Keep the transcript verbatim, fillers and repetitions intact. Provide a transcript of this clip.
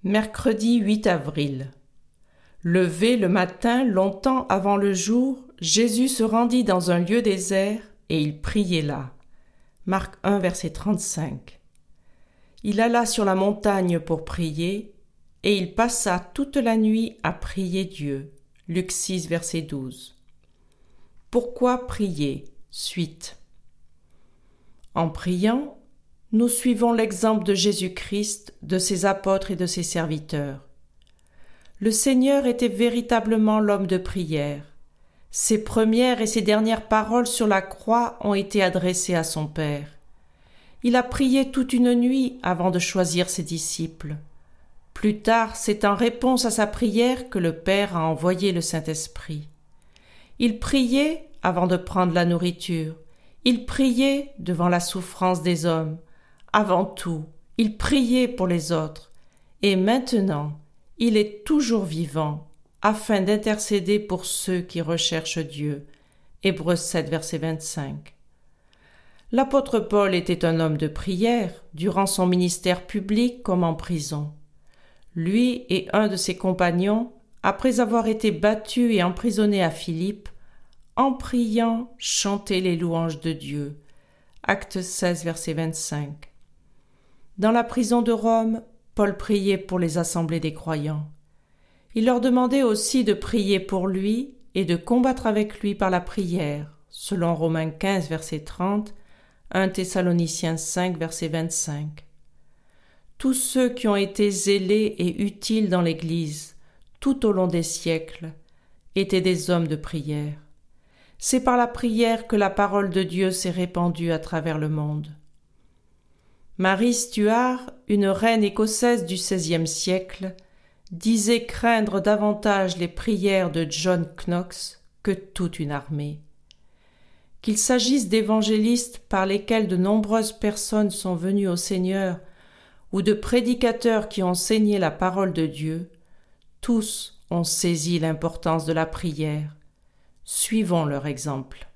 Mercredi huit avril. Levé le matin, longtemps avant le jour, Jésus se rendit dans un lieu désert et il priait là. Marc un, verset trente-cinq. Il alla sur la montagne pour prier et il passa toute la nuit à prier Dieu. Luc six, verset douze. Pourquoi prier? Suite. En priant, nous suivons l'exemple de Jésus-Christ, de ses apôtres et de ses serviteurs. Le Seigneur était véritablement l'homme de prière. Ses premières et ses dernières paroles sur la croix ont été adressées à son Père. Il a prié toute une nuit avant de choisir ses disciples. Plus tard, c'est en réponse à sa prière que le Père a envoyé le Saint-Esprit. Il priait avant de prendre la nourriture. Il priait devant la souffrance des hommes. Avant tout, il priait pour les autres. Et maintenant, il est toujours vivant, afin d'intercéder pour ceux qui recherchent Dieu. Hébreux sept, verset vingt-cinq. L'apôtre Paul était un homme de prière, durant son ministère public comme en prison. Lui et un de ses compagnons, après avoir été battus et emprisonnés à Philippe, en priant, chantaient les louanges de Dieu. Actes seize, verset vingt-cinq. Dans la prison de Rome, Paul priait pour les assemblées des croyants. Il leur demandait aussi de prier pour lui et de combattre avec lui par la prière, selon Romains quinze, verset trente, premier Thessaloniciens cinq, verset vingt-cinq. Tous ceux qui ont été zélés et utiles dans l'Église, tout au long des siècles, étaient des hommes de prière. C'est par la prière que la parole de Dieu s'est répandue à travers le monde. Marie Stuart, une reine écossaise du seizième siècle, disait craindre davantage les prières de John Knox que toute une armée. Qu'il s'agisse d'évangélistes par lesquels de nombreuses personnes sont venues au Seigneur ou de prédicateurs qui ont enseigné la parole de Dieu, tous ont saisi l'importance de la prière. Suivons leur exemple.